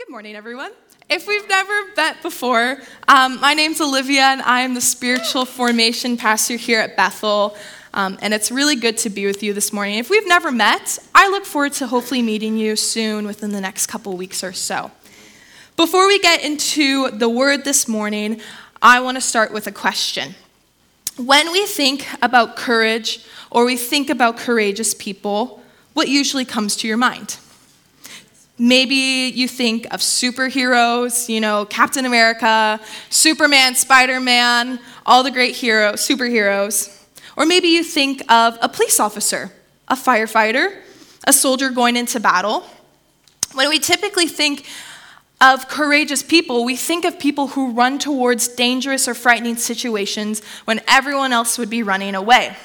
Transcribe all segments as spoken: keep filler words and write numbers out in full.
Good morning, everyone. If we've never met before, um, my name's Olivia, and I am the spiritual formation pastor here at Bethel. Um, and it's really good to be with you this morning. If we've never met, I look forward to hopefully meeting you soon within the next couple weeks or so. Before we get into the word this morning, I want to start with a question. When we think about courage or we think about courageous people, what usually comes to your mind? Maybe you think of superheroes, you know, Captain America, Superman, Spider-Man, all the great hero, superheroes. Or maybe you think of a police officer, a firefighter, a soldier going into battle. When we typically think of courageous people, we think of people who run towards dangerous or frightening situations when everyone else would be running away.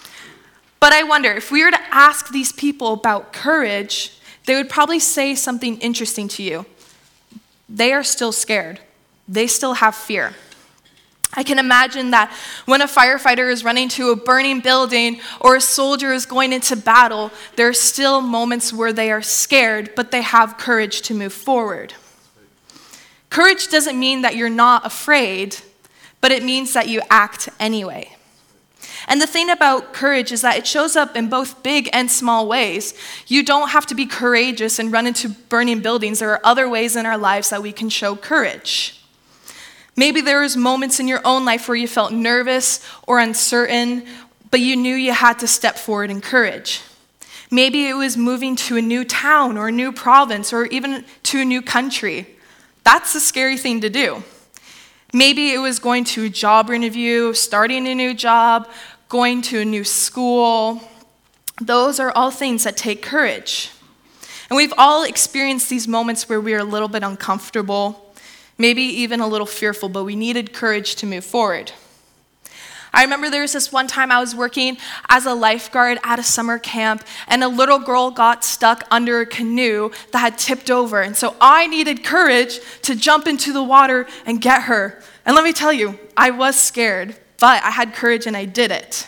But I wonder, if we were to ask these people about courage, they would probably say something interesting to you. They are still scared. They still have fear. I can imagine that when a firefighter is running to a burning building or a soldier is going into battle, there are still moments where they are scared, but they have courage to move forward. Courage doesn't mean that you're not afraid, but it means that you act anyway. And the thing about courage is that it shows up in both big and small ways. You don't have to be courageous and run into burning buildings. There are other ways in our lives that we can show courage. Maybe there was moments in your own life where you felt nervous or uncertain, but you knew you had to step forward in courage. Maybe it was moving to a new town or a new province or even to a new country. That's a scary thing to do. Maybe it was going to a job interview, starting a new job, going to a new school. Those are all things that take courage. And we've all experienced these moments where we are a little bit uncomfortable, maybe even a little fearful, but we needed courage to move forward. I remember there was this one time I was working as a lifeguard at a summer camp, and a little girl got stuck under a canoe that had tipped over. And so I needed courage to jump into the water and get her. And let me tell you, I was scared, but I had courage and I did it.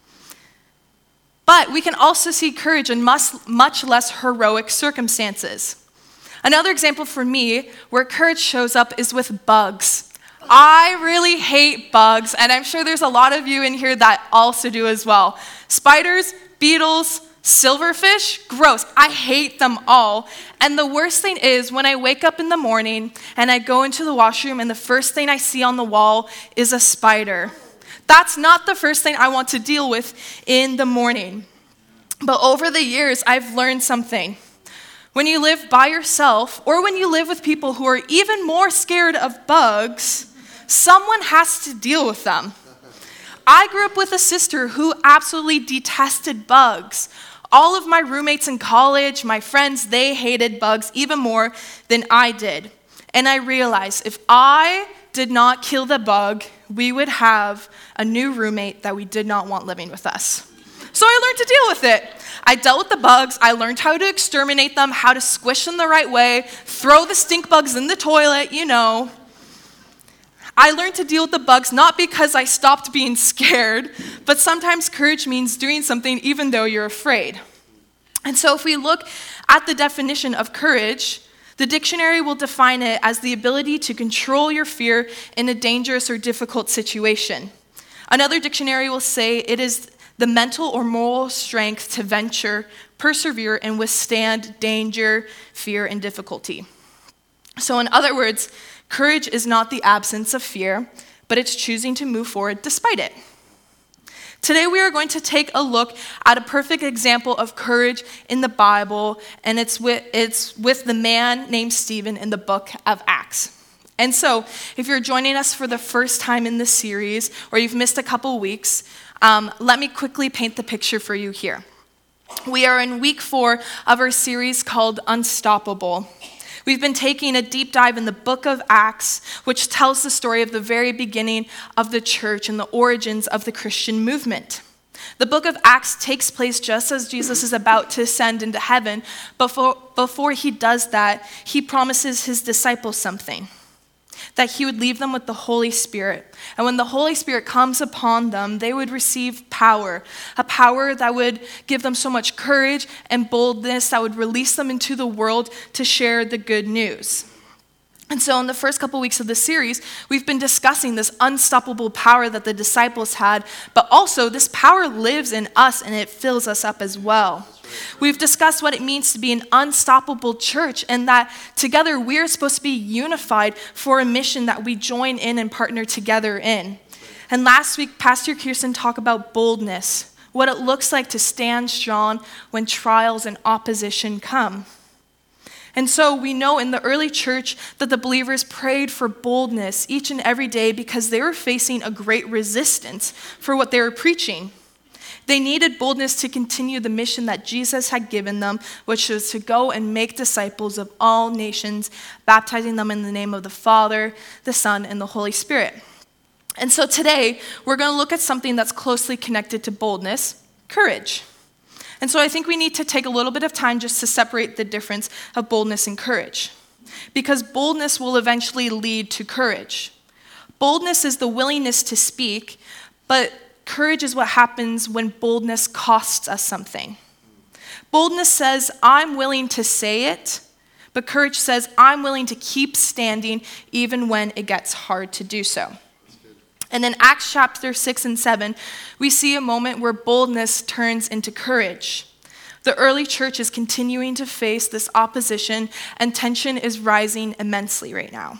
But we can also see courage in much, much less heroic circumstances. Another example for me where courage shows up is with bugs. I really hate bugs, and I'm sure there's a lot of you in here that also do as well. Spiders, beetles, silverfish, gross. I hate them all. And the worst thing is when I wake up in the morning and I go into the washroom and the first thing I see on the wall is a spider. That's not the first thing I want to deal with in the morning. But over the years, I've learned something. When you live by yourself, or when you live with people who are even more scared of bugs, someone has to deal with them. I grew up with a sister who absolutely detested bugs. All of my roommates in college, my friends, they hated bugs even more than I did. And I realized if I did not kill the bug, we would have a new roommate that we did not want living with us. So I learned to deal with it. I dealt with the bugs. I learned how to exterminate them, how to squish them the right way, throw the stink bugs in the toilet, you know. I learned to deal with the bugs not because I stopped being scared, but sometimes courage means doing something even though you're afraid. And so if we look at the definition of courage, the dictionary will define it as the ability to control your fear in a dangerous or difficult situation. Another dictionary will say it is the mental or moral strength to venture, persevere, and withstand danger, fear, and difficulty. So in other words, courage is not the absence of fear, but it's choosing to move forward despite it. Today we are going to take a look at a perfect example of courage in the Bible, and it's with, it's with the man named Stephen in the book of Acts. And so, if you're joining us for the first time in this series, or you've missed a couple weeks, um, let me quickly paint the picture for you here. We are in week four of our series called Unstoppable. We've been taking a deep dive in the book of Acts, which tells the story of the very beginning of the church and the origins of the Christian movement. The book of Acts takes place just as Jesus is about to ascend into heaven. Before, before he does that, he promises his disciples something, that he would leave them with the Holy Spirit. And when the Holy Spirit comes upon them, they would receive power, a power that would give them so much courage and boldness that would release them into the world to share the good news. And so in the first couple weeks of the series, we've been discussing this unstoppable power that the disciples had, but also this power lives in us and it fills us up as well. We've discussed what it means to be an unstoppable church and that together we're supposed to be unified for a mission that we join in and partner together in. And last week, Pastor Kirsten talked about boldness, what it looks like to stand strong when trials and opposition come. And so we know in the early church that the believers prayed for boldness each and every day because they were facing a great resistance for what they were preaching. They needed boldness to continue the mission that Jesus had given them, which was to go and make disciples of all nations, baptizing them in the name of the Father, the Son, and the Holy Spirit. And so today, we're going to look at something that's closely connected to boldness, courage. And so I think we need to take a little bit of time just to separate the difference of boldness and courage. Because boldness will eventually lead to courage. Boldness is the willingness to speak, but courage is what happens when boldness costs us something. Boldness says, I'm willing to say it, but courage says, I'm willing to keep standing even when it gets hard to do so. And in Acts chapter six and seven, we see a moment where boldness turns into courage. The early church is continuing to face this opposition, and tension is rising immensely right now.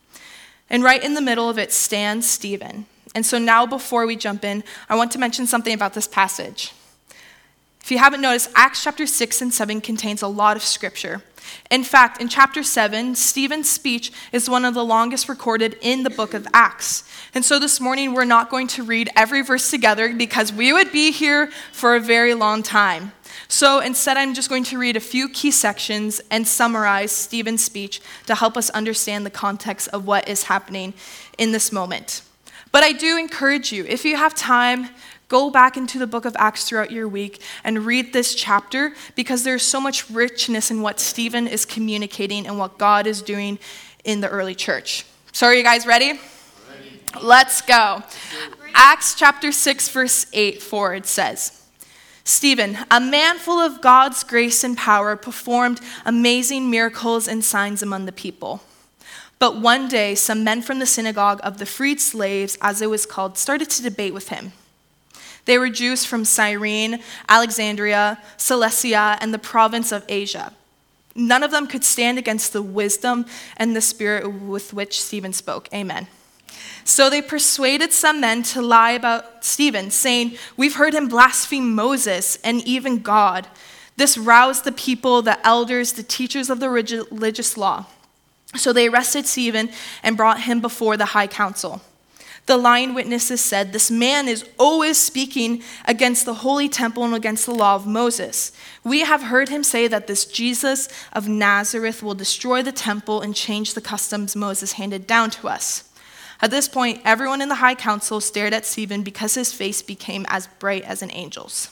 And right in the middle of it stands Stephen. And so now before we jump in, I want to mention something about this passage. If you haven't noticed, Acts chapter six and seven contains a lot of scripture. In fact, in chapter seven, Stephen's speech is one of the longest recorded in the book of Acts. And so this morning, we're not going to read every verse together because we would be here for a very long time. So instead, I'm just going to read a few key sections and summarize Stephen's speech to help us understand the context of what is happening in this moment. But I do encourage you, if you have time, go back into the book of Acts throughout your week and read this chapter because there's so much richness in what Stephen is communicating and what God is doing in the early church. So are you guys ready? Ready. Let's go. Acts chapter six, verse eight forward says, Stephen, a man full of God's grace and power, performed amazing miracles and signs among the people. But one day, some men from the synagogue of the freed slaves, as it was called, started to debate with him. They were Jews from Cyrene, Alexandria, Cilicia, and the province of Asia. None of them could stand against the wisdom and the spirit with which Stephen spoke. Amen. So they persuaded some men to lie about Stephen, saying, we've heard him blaspheme Moses and even God. This roused the people, the elders, the teachers of the religious law. So they arrested Stephen and brought him before the high council. The lying witnesses said, this man is always speaking against the holy temple and against the law of Moses. We have heard him say that this Jesus of Nazareth will destroy the temple and change the customs Moses handed down to us. At this point, everyone in the high council stared at Stephen because his face became as bright as an angel's.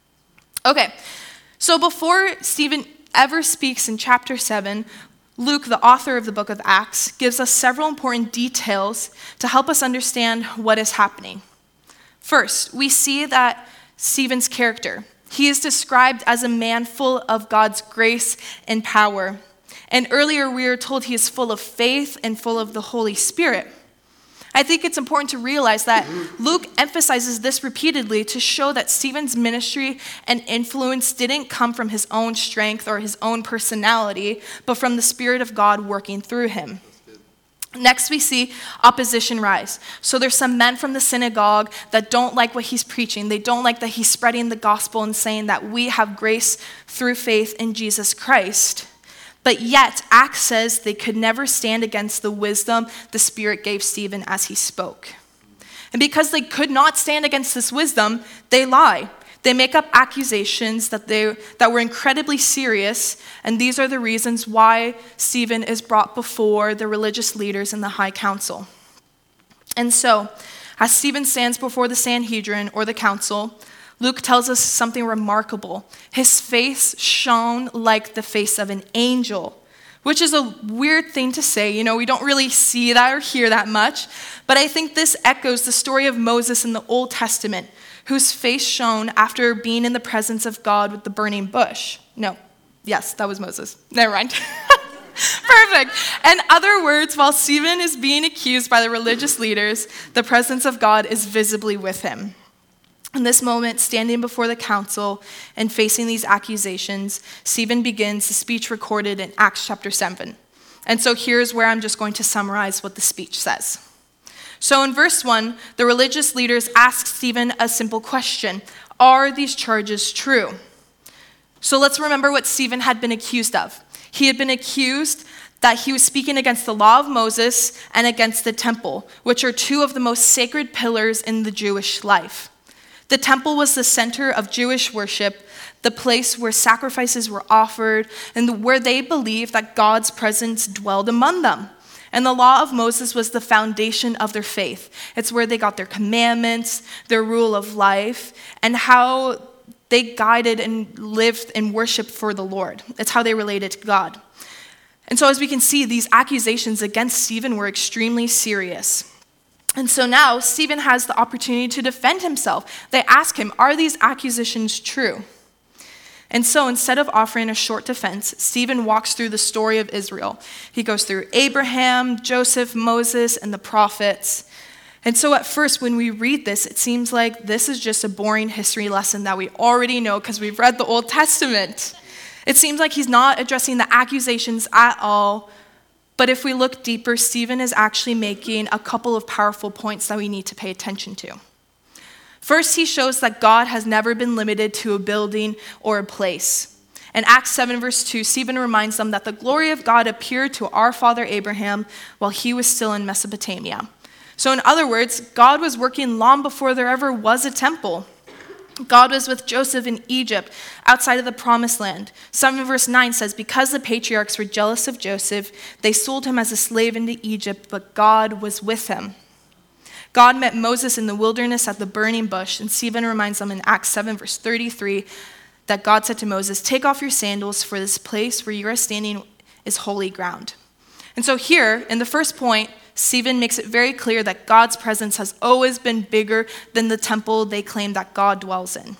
Okay, so before Stephen ever speaks in chapter seven, Luke, the author of the book of Acts, gives us several important details to help us understand what is happening. First, we see that Stephen's character. He is described as a man full of God's grace and power. And earlier we were told he is full of faith and full of the Holy Spirit. I think it's important to realize that Luke emphasizes this repeatedly to show that Stephen's ministry and influence didn't come from his own strength or his own personality, but from the Spirit of God working through him. Next, we see opposition rise. So there's some men from the synagogue that don't like what he's preaching. They don't like that he's spreading the gospel and saying that we have grace through faith in Jesus Christ. But yet, Acts says they could never stand against the wisdom the Spirit gave Stephen as he spoke. And because they could not stand against this wisdom, they lie. They make up accusations that they that were incredibly serious, and these are the reasons why Stephen is brought before the religious leaders in the high council. And so, as Stephen stands before the Sanhedrin or the council, Luke tells us something remarkable. His face shone like the face of an angel, which is a weird thing to say. You know, we don't really see that or hear that much. But I think this echoes the story of Moses in the Old Testament, whose face shone after being in the presence of God with the burning bush. No, yes, that was Moses. Never mind. Perfect. In other words, while Stephen is being accused by the religious leaders, the presence of God is visibly with him. In this moment, standing before the council and facing these accusations, Stephen begins the speech recorded in Acts chapter seven. And so here's where I'm just going to summarize what the speech says. So in verse one, the religious leaders ask Stephen a simple question: are these charges true? So let's remember what Stephen had been accused of. He had been accused that he was speaking against the law of Moses and against the temple, which are two of the most sacred pillars in the Jewish life. The temple was the center of Jewish worship, the place where sacrifices were offered, and where they believed that God's presence dwelled among them. And the law of Moses was the foundation of their faith. It's where they got their commandments, their rule of life, and how they guided and lived and worshiped for the Lord. It's how they related to God. And so as we can see, these accusations against Stephen were extremely serious. And so now Stephen has the opportunity to defend himself. They ask him, are these accusations true? And so instead of offering a short defense, Stephen walks through the story of Israel. He goes through Abraham, Joseph, Moses, and the prophets. And so at first, when we read this, it seems like this is just a boring history lesson that we already know because we've read the Old Testament. It seems like he's not addressing the accusations at all. But if we look deeper, Stephen is actually making a couple of powerful points that we need to pay attention to. First, he shows that God has never been limited to a building or a place. In Acts seven, verse two, Stephen reminds them that the glory of God appeared to our father Abraham while he was still in Mesopotamia. So in other words, God was working long before there ever was a temple. God was with Joseph in Egypt, outside of the promised land. seven verse nine says, because the patriarchs were jealous of Joseph, they sold him as a slave into Egypt, but God was with him. God met Moses in the wilderness at the burning bush, and Stephen reminds them in Acts seven verse thirty-three that God said to Moses, take off your sandals, for this place where you are standing is holy ground. And so here, in the first point, Stephen makes it very clear that God's presence has always been bigger than the temple they claim that God dwells in.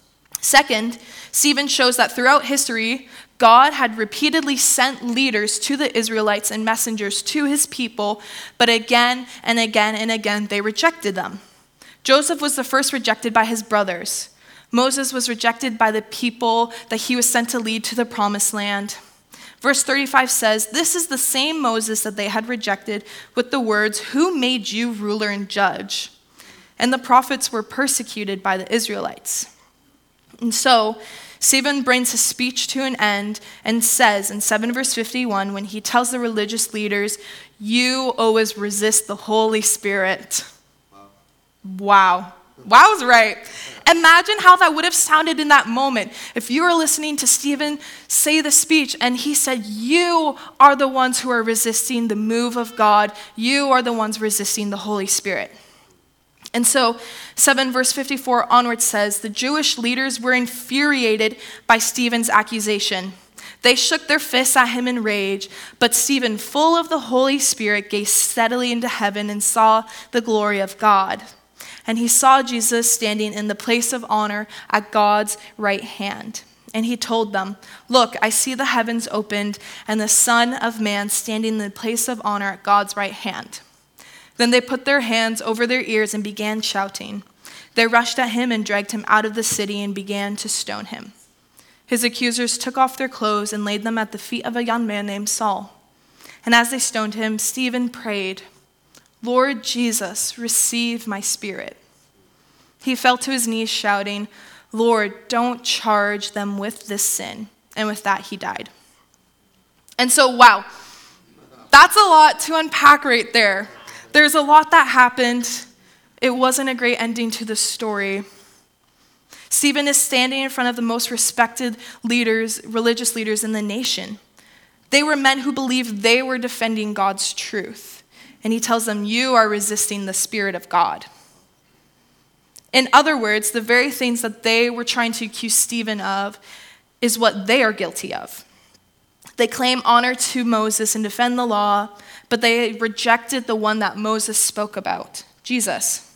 Second, Stephen shows that throughout history, God had repeatedly sent leaders to the Israelites and messengers to his people, but again and again and again, they rejected them. Joseph was the first rejected by his brothers. Moses was rejected by the people that he was sent to lead to the promised land. Verse thirty-five says, this is the same Moses that they had rejected with the words, who made you ruler and judge? And the prophets were persecuted by the Israelites. And so, Stephen brings his speech to an end and says in seven verse fifty-one, when he tells the religious leaders, you always resist the Holy Spirit. Wow. Wow is right. Imagine how that would have sounded in that moment if you were listening to Stephen say the speech and he said, you are the ones who are resisting the move of God. You are the ones resisting the Holy Spirit. And so seven verse fifty-four onwards says, the Jewish leaders were infuriated by Stephen's accusation. They shook their fists at him in rage, but Stephen, full of the Holy Spirit, gazed steadily into heaven and saw the glory of God. And he saw Jesus standing in the place of honor at God's right hand. And he told them, look, I see the heavens opened and the Son of Man standing in the place of honor at God's right hand. Then they put their hands over their ears and began shouting. They rushed at him and dragged him out of the city and began to stone him. His accusers took off their clothes and laid them at the feet of a young man named Saul. And as they stoned him, Stephen prayed, Lord Jesus, receive my spirit. He fell to his knees shouting, Lord, don't charge them with this sin. And with that, he died. And so, wow, that's a lot to unpack right there. There's a lot that happened. It wasn't a great ending to the story. Stephen is standing in front of the most respected leaders, religious leaders in the nation. They were men who believed they were defending God's truth. And he tells them, you are resisting the Spirit of God. In other words, the very things that they were trying to accuse Stephen of is what they are guilty of. They claim honor to Moses and defend the law, but they rejected the one that Moses spoke about, Jesus.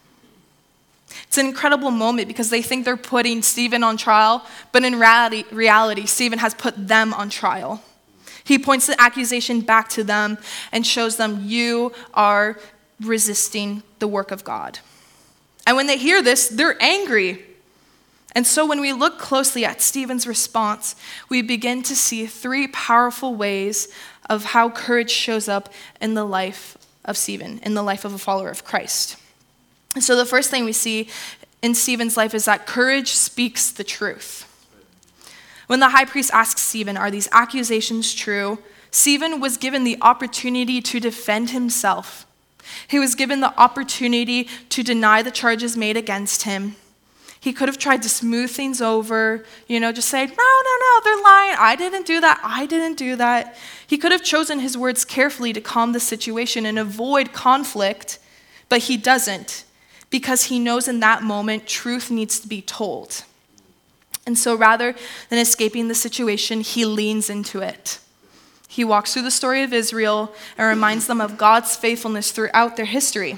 It's an incredible moment because they think they're putting Stephen on trial, but in reality, reality, Stephen has put them on trial. He points the accusation back to them and shows them, you are resisting the work of God. And when they hear this, they're angry. And so when we look closely at Stephen's response, we begin to see three powerful ways of how courage shows up in the life of Stephen, in the life of a follower of Christ. And so the first thing we see in Stephen's life is that courage speaks the truth. When the high priest asks Stephen, are these accusations true? Stephen was given the opportunity to defend himself. He was given the opportunity to deny the charges made against him. He could have tried to smooth things over, you know, just say, no, no, no, they're lying. I didn't do that. I didn't do that. He could have chosen his words carefully to calm the situation and avoid conflict, but he doesn't, because he knows in that moment truth needs to be told. And so rather than escaping the situation, he leans into it. He walks through the story of Israel and reminds them of God's faithfulness throughout their history.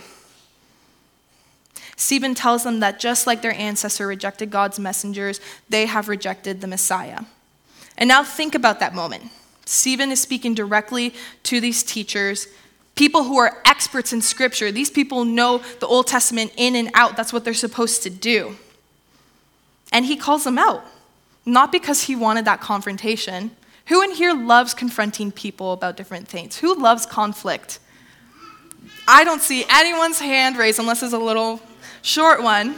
Stephen tells them that just like their ancestor rejected God's messengers, they have rejected the Messiah. And now think about that moment. Stephen is speaking directly to these teachers, people who are experts in Scripture. These people know the Old Testament in and out. That's what they're supposed to do. And he calls them out, not because he wanted that confrontation. Who in here loves confronting people about different things? Who loves conflict? I don't see anyone's hand raised unless it's a little short one.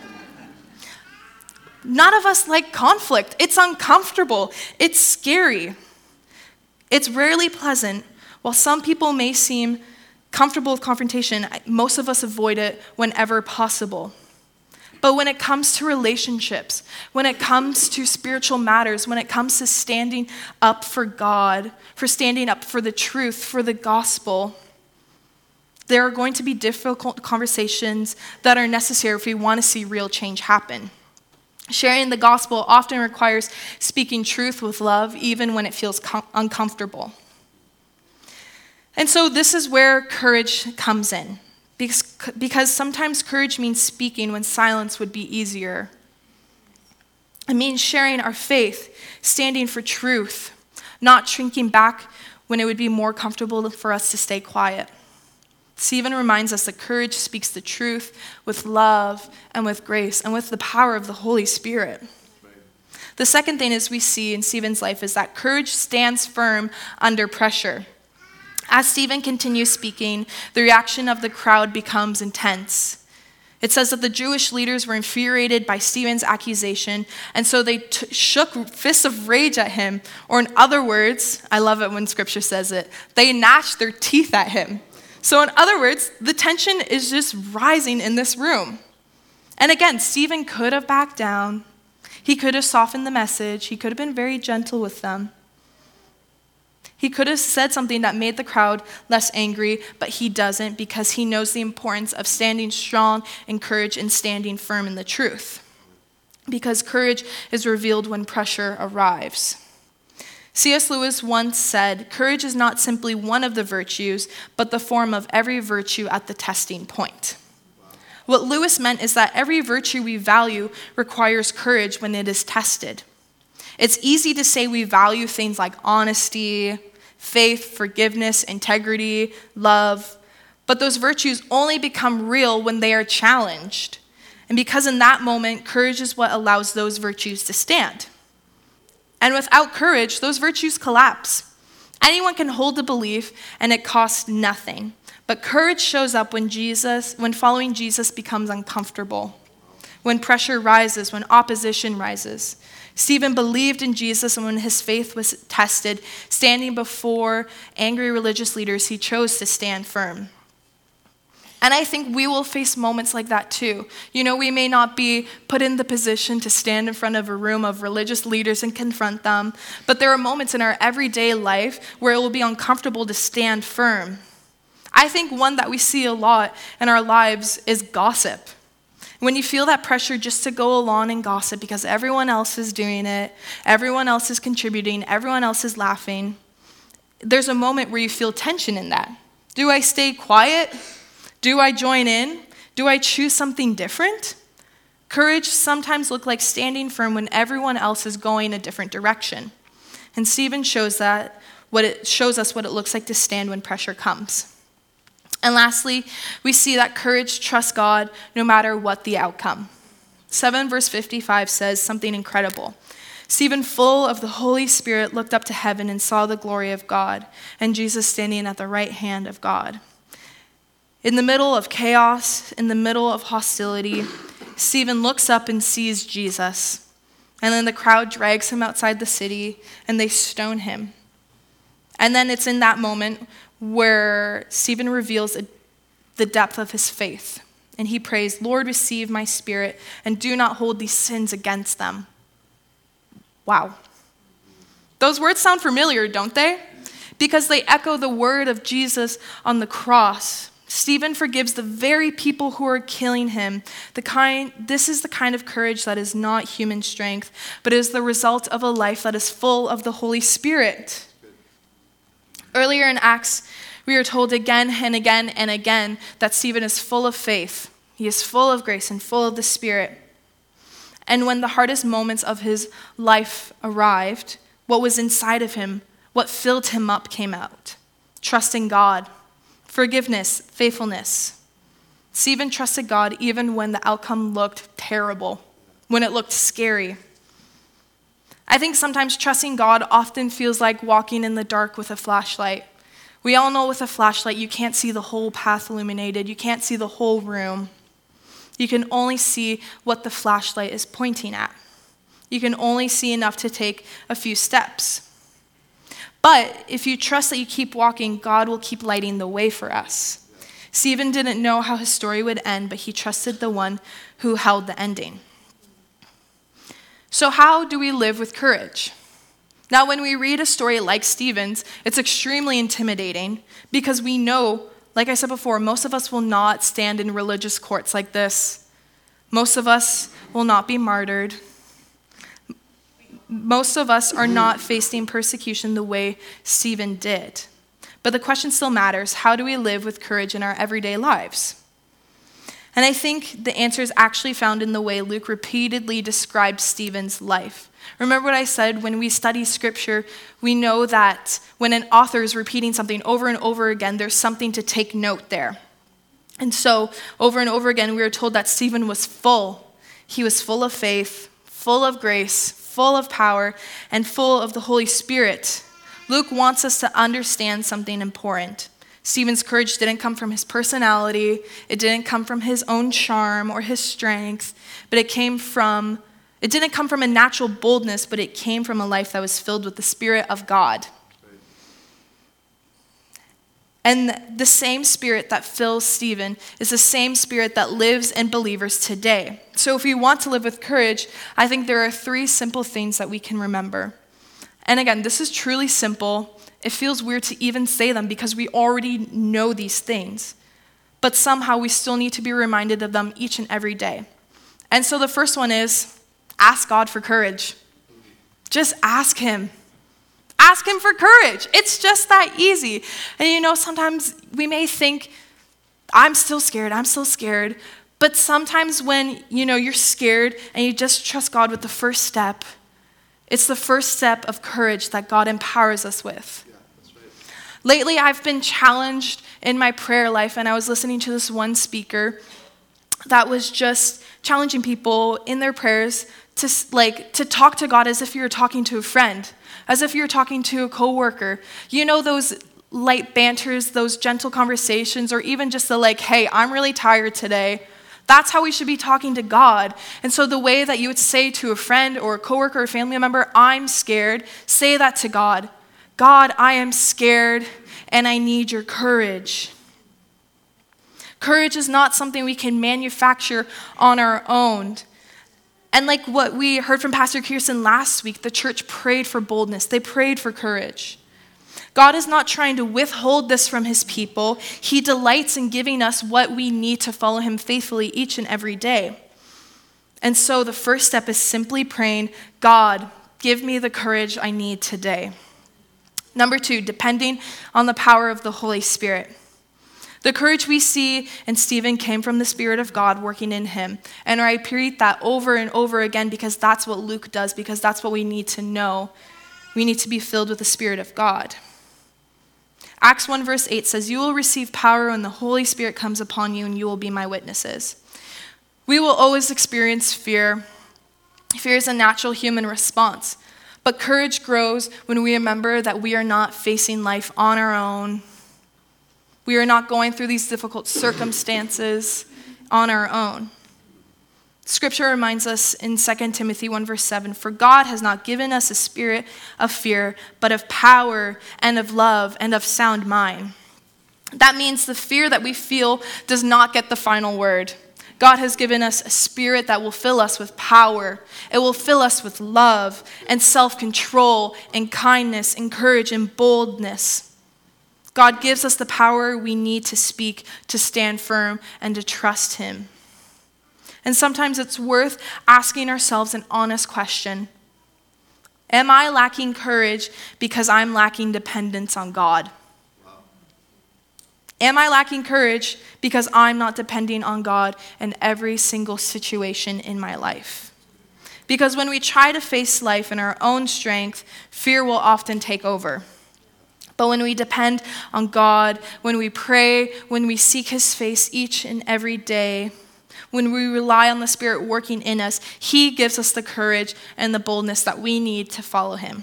None of us like conflict. It's uncomfortable. It's scary. It's rarely pleasant. While some people may seem comfortable with confrontation, most of us avoid it whenever possible. But when it comes to relationships, when it comes to spiritual matters, when it comes to standing up for God, for standing up for the truth, for the gospel, there are going to be difficult conversations that are necessary if we want to see real change happen. Sharing the gospel often requires speaking truth with love, even when it feels com- uncomfortable. And so this is where courage comes in. Because, because sometimes courage means speaking when silence would be easier. It means sharing our faith, standing for truth, not shrinking back when it would be more comfortable for us to stay quiet. Stephen reminds us that courage speaks the truth with love and with grace and with the power of the Holy Spirit. The second thing is we see in Stephen's life is that courage stands firm under pressure. As Stephen continues speaking, the reaction of the crowd becomes intense. It says that the Jewish leaders were infuriated by Stephen's accusation, and so they t- shook fists of rage at him. Or in other words, I love it when scripture says it, they gnashed their teeth at him. So in other words, the tension is just rising in this room. And again, Stephen could have backed down. He could have softened the message. He could have been very gentle with them. He could have said something that made the crowd less angry, but he doesn't because he knows the importance of standing strong in courage and standing firm in the truth. Because courage is revealed when pressure arrives. C S Lewis once said, courage is not simply one of the virtues, but the form of every virtue at the testing point. What Lewis meant is that every virtue we value requires courage when it is tested. It's easy to say we value things like honesty, faith, forgiveness, integrity, love, but those virtues only become real when they are challenged. And because in that moment, courage is what allows those virtues to stand. And without courage, those virtues collapse. Anyone can hold a belief and it costs nothing. But courage shows up when Jesus, when following Jesus becomes uncomfortable, when pressure rises, when opposition rises. Stephen believed in Jesus, and when his faith was tested, standing before angry religious leaders, he chose to stand firm. And I think we will face moments like that too. You know, we may not be put in the position to stand in front of a room of religious leaders and confront them, but there are moments in our everyday life where it will be uncomfortable to stand firm. I think one that we see a lot in our lives is gossip. When you feel that pressure just to go along and gossip because everyone else is doing it, everyone else is contributing, everyone else is laughing, there's a moment where you feel tension in that. Do I stay quiet? Do I join in? Do I choose something different? Courage sometimes looks like standing firm when everyone else is going a different direction. And Stephen shows that what it shows us what it looks like to stand when pressure comes. And lastly, we see that courage trusts God no matter what the outcome. seven verse fifty-five says something incredible. Stephen, full of the Holy Spirit, looked up to heaven and saw the glory of God and Jesus standing at the right hand of God. In the middle of chaos, in the middle of hostility, Stephen looks up and sees Jesus. And then the crowd drags him outside the city and they stone him. And then it's in that moment where Stephen reveals the depth of his faith. And he prays, Lord, receive my spirit and do not hold these sins against them. Wow. Those words sound familiar, don't they? Because they echo the word of Jesus on the cross. Stephen forgives the very people who are killing him. The kind, this is the kind of courage that is not human strength, but is the result of a life that is full of the Holy Spirit. Earlier in Acts, we are told again and again and again that Stephen is full of faith. He is full of grace and full of the Spirit. And when the hardest moments of his life arrived, what was inside of him, what filled him up came out. Trusting God, forgiveness, faithfulness. Stephen trusted God even when the outcome looked terrible, when it looked scary. I think sometimes trusting God often feels like walking in the dark with a flashlight. We all know with a flashlight you can't see the whole path illuminated. You can't see the whole room. You can only see what the flashlight is pointing at. You can only see enough to take a few steps. But if you trust that you keep walking, God will keep lighting the way for us. Stephen didn't know how his story would end, but he trusted the one who held the ending. So how do we live with courage? Now, when we read a story like Stephen's, it's extremely intimidating because we know, like I said before, most of us will not stand in religious courts like this. Most of us will not be martyred. Most of us are not facing persecution the way Stephen did. But the question still matters: how do we live with courage in our everyday lives? And I think the answer is actually found in the way Luke repeatedly described Stephen's life. Remember what I said, when we study scripture, we know that when an author is repeating something over and over again, there's something to take note there. And so, over and over again, we are told that Stephen was full. He was full of faith, full of grace, full of power, and full of the Holy Spirit. Luke wants us to understand something important. Stephen's courage didn't come from his personality. It didn't come from his own charm or his strength, but it came from, it didn't come from a natural boldness, but it came from a life that was filled with the Spirit of God. And the same Spirit that fills Stephen is the same Spirit that lives in believers today. So if we want to live with courage, I think there are three simple things that we can remember. And again, this is truly simple. It feels weird to even say them because we already know these things. But somehow we still need to be reminded of them each and every day. And so the first one is ask God for courage. Just ask him. Ask him for courage. It's just that easy. And you know, sometimes we may think, I'm still scared, I'm still scared. But sometimes when, you know, you're scared and you just trust God with the first step, it's the first step of courage that God empowers us with. Yeah, that's right. Lately, I've been challenged in my prayer life, and I was listening to this one speaker that was just challenging people in their prayers to like to talk to God as if you were talking to a friend, as if you were talking to a coworker. You know, those light banters, those gentle conversations, or even just the like, hey, I'm really tired today. That's how we should be talking to God. And so the way that you would say to a friend or a coworker or family member, I'm scared, say that to God. God, I am scared and I need your courage. Courage is not something we can manufacture on our own. And like what we heard from Pastor Kirsten last week, the church prayed for boldness. They prayed for courage. God is not trying to withhold this from his people. He delights in giving us what we need to follow him faithfully each and every day. And so the first step is simply praying, God, give me the courage I need today. Number two, depending on the power of the Holy Spirit. The courage we see in Stephen came from the Spirit of God working in him. And I repeat that over and over again because that's what Luke does, because that's what we need to know. We need to be filled with the Spirit of God. Acts one verse eight says, "You will receive power when the Holy Spirit comes upon you, and you will be my witnesses." We will always experience fear. Fear is a natural human response. But courage grows when we remember that we are not facing life on our own. We are not going through these difficult circumstances on our own. Scripture reminds us in Second Timothy one verse seven, "For God has not given us a spirit of fear, but of power and of love and of sound mind." That means the fear that we feel does not get the final word. God has given us a spirit that will fill us with power. It will fill us with love and self-control and kindness and courage and boldness. God gives us the power we need to speak, to stand firm, and to trust him. And sometimes it's worth asking ourselves an honest question. Am I lacking courage because I'm lacking dependence on God? Wow. Am I lacking courage because I'm not depending on God in every single situation in my life? Because when we try to face life in our own strength, fear will often take over. But when we depend on God, when we pray, when we seek his face each and every day, when we rely on the Spirit working in us, he gives us the courage and the boldness that we need to follow him.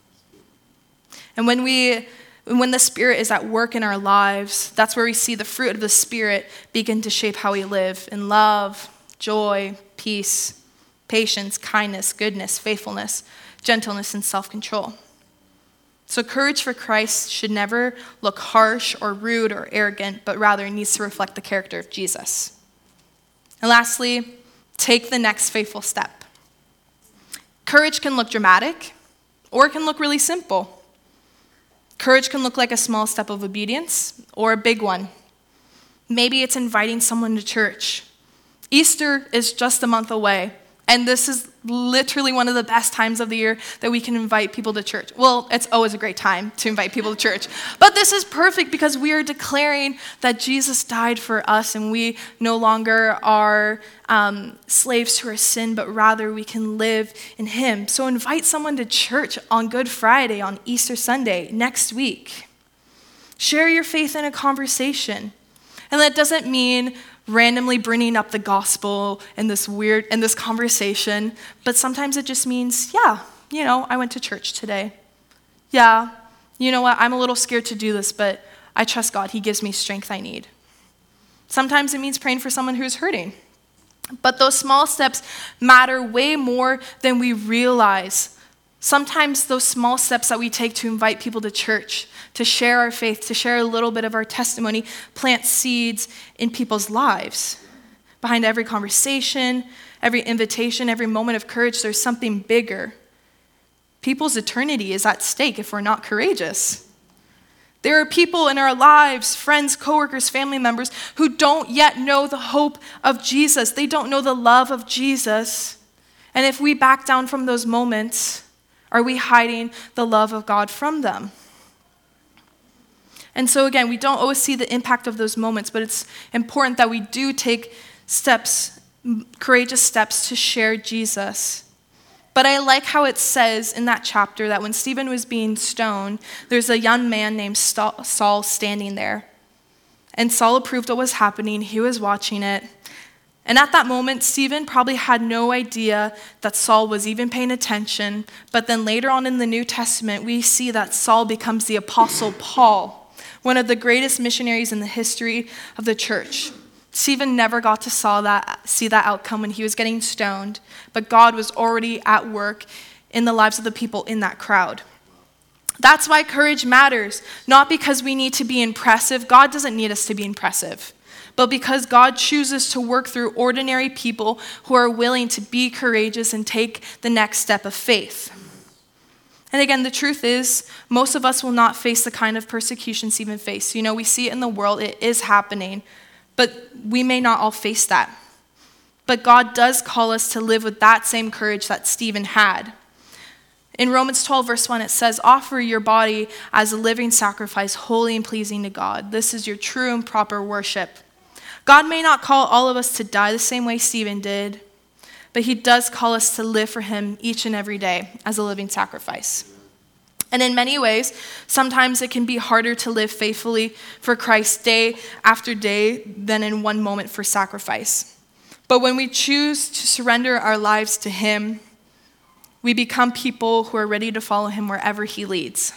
And when we, when the Spirit is at work in our lives, that's where we see the fruit of the Spirit begin to shape how we live in love, joy, peace, patience, kindness, goodness, faithfulness, gentleness, and self-control. So courage for Christ should never look harsh or rude or arrogant, but rather needs to reflect the character of Jesus. And lastly, take the next faithful step. Courage can look dramatic, or it can look really simple. Courage can look like a small step of obedience, or a big one. Maybe it's inviting someone to church. Easter is just a month away, and this is literally one of the best times of the year that we can invite people to church. Well, it's always a great time to invite people to church. But this is perfect because we are declaring that Jesus died for us and we no longer are um, slaves to our sin, but rather we can live in him. So invite someone to church on Good Friday, on Easter Sunday, next week. Share your faith in a conversation. And that doesn't mean randomly bringing up the gospel in this weird, in this conversation, but sometimes it just means, yeah, you know, I went to church today. Yeah, you know what, I'm a little scared to do this, but I trust God. He gives me strength I need. Sometimes it means praying for someone who's hurting. But those small steps matter way more than we realize. Sometimes those small steps that we take to invite people to church, to share our faith, to share a little bit of our testimony, plant seeds in people's lives. Behind every conversation, every invitation, every moment of courage, there's something bigger. People's eternity is at stake if we're not courageous. There are people in our lives, friends, coworkers, family members, who don't yet know the hope of Jesus. They don't know the love of Jesus. And if we back down from those moments, are we hiding the love of God from them? And so again, we don't always see the impact of those moments, but it's important that we do take steps, courageous steps to share Jesus. But I like how it says in that chapter that when Stephen was being stoned, there's a young man named Saul standing there. And Saul approved what was happening. He was watching it. And at that moment, Stephen probably had no idea that Saul was even paying attention. But then later on in the New Testament, we see that Saul becomes the Apostle Paul, one of the greatest missionaries in the history of the church. Stephen never got to saw that, see that outcome when he was getting stoned, but God was already at work in the lives of the people in that crowd. That's why courage matters, not because we need to be impressive. God doesn't need us to be impressive, but because God chooses to work through ordinary people who are willing to be courageous and take the next step of faith. And again, the truth is, most of us will not face the kind of persecution Stephen faced. You know, we see it in the world, it is happening, but we may not all face that. But God does call us to live with that same courage that Stephen had. In Romans twelve, verse one, it says, "Offer your body as a living sacrifice, holy and pleasing to God. This is your true and proper worship." God may not call all of us to die the same way Stephen did, but he does call us to live for him each and every day as a living sacrifice. And in many ways, sometimes it can be harder to live faithfully for Christ day after day than in one moment for sacrifice. But when we choose to surrender our lives to him, we become people who are ready to follow him wherever he leads.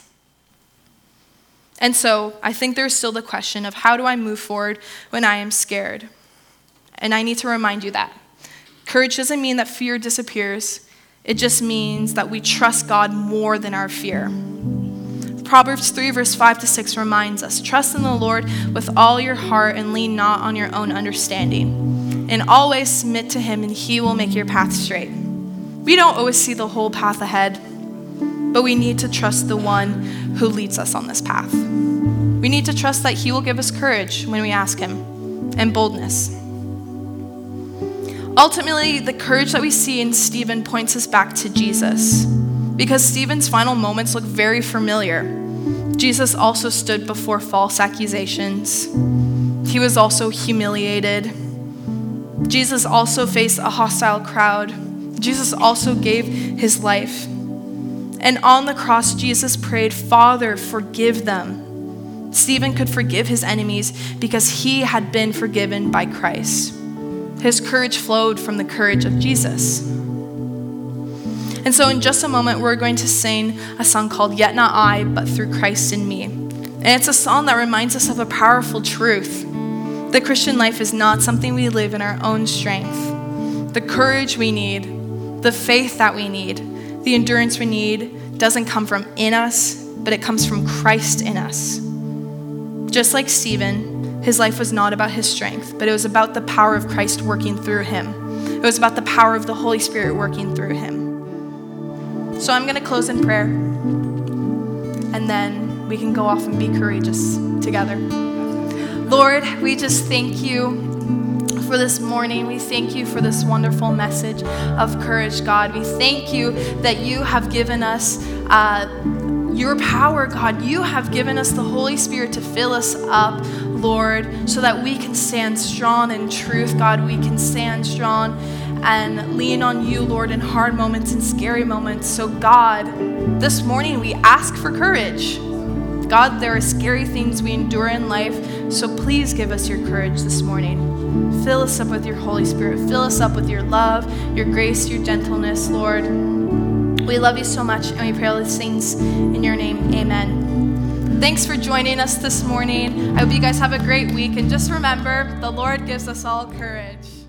And so I think there's still the question of, how do I move forward when I am scared? And I need to remind you that courage doesn't mean that fear disappears. It just means that we trust God more than our fear. Proverbs three, verse five to six reminds us, trust in the Lord with all your heart and lean not on your own understanding. And always submit to him and he will make your path straight. We don't always see the whole path ahead, but we need to trust the one who leads us on this path. We need to trust that he will give us courage when we ask him, and boldness. Ultimately, the courage that we see in Stephen points us back to Jesus, because Stephen's final moments look very familiar. Jesus also stood before false accusations. He was also humiliated. Jesus also faced a hostile crowd. Jesus also gave his life. And on the cross, Jesus prayed, Father, forgive them. Stephen could forgive his enemies because he had been forgiven by Christ. His courage flowed from the courage of Jesus. And so in just a moment, we're going to sing a song called Yet Not I, But Through Christ in Me. And it's a song that reminds us of a powerful truth. The Christian life is not something we live in our own strength. The courage we need, the faith that we need, the endurance we need doesn't come from in us, but it comes from Christ in us. Just like Stephen, his life was not about his strength, but it was about the power of Christ working through him. It was about the power of the Holy Spirit working through him. So I'm going to close in prayer, and then we can go off and be courageous together. Lord, we just thank you for this morning. We thank you for this wonderful message of courage, God. We thank you that you have given us uh, your power, God. You have given us the Holy Spirit to fill us up, Lord, so that we can stand strong in truth, God. We can stand strong and lean on you, Lord, in hard moments and scary moments. So, God, this morning we ask for courage. God, there are scary things we endure in life, so please give us your courage this morning. Fill us up with your Holy Spirit. Fill us up with your love, your grace, your gentleness, Lord. We love you so much, and we pray all these things in your name. Amen. Thanks for joining us this morning. I hope you guys have a great week, and just remember, the Lord gives us all courage.